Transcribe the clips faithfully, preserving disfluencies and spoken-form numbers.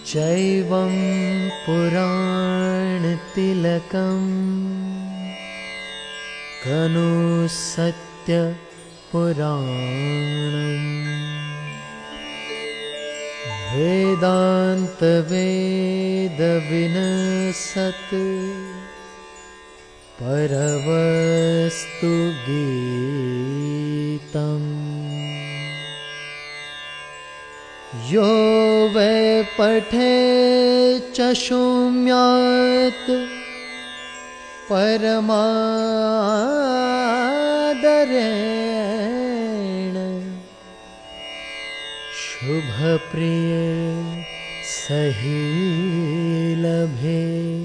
चैवं पुराणतिलकम् कनु सत्यपुराणम् वेदान्तवेदविनसत् परवस्तु गीतम् यो वै पठे च शृणुयात् परमादरेण शुभप्रिये सहि लभे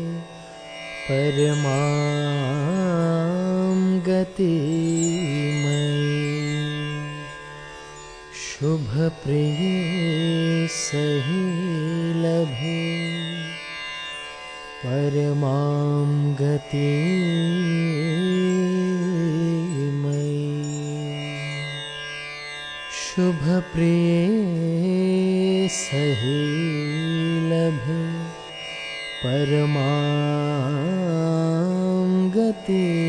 परमां गतिमयी शुभप्रिये सहि लभे परमां गतिमयी शुभप्रिये सहि लभे परमां गतिमयी।